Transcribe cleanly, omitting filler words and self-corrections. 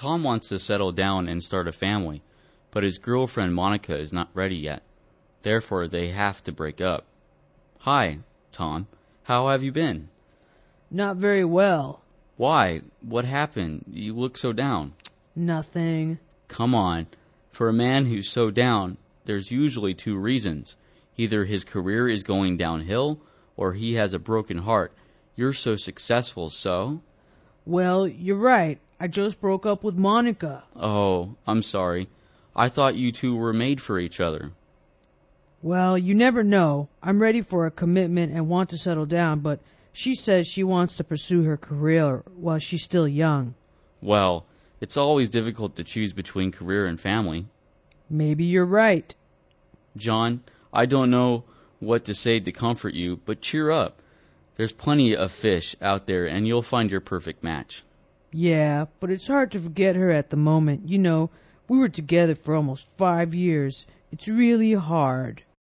Tom wants to settle down and start a family, but his girlfriend Monica is not ready yet. Therefore, they have to break up. Hi, Tom. How have you been? Not very well. Why? What happened? You look so down. Nothing. Come on. For a man who's so down, there's usually two reasons. Either his career is going downhill, or he has a broken heart. You're so successful, so? Well, you're right. I just broke up with Monica. Oh, I'm sorry. I thought you two were made for each other. Well, you never know. I'm ready for a commitment and want to settle down, but she says she wants to pursue her career while she's still young. Well, it's always difficult to choose between career and family. Maybe you're right. John, I don't know what to say to comfort you, but cheer up. There's plenty of fish out there, and you'll find your perfect match. Yeah, but it's hard to forget her at the moment. You know, we were together for almost 5 years. It's really hard.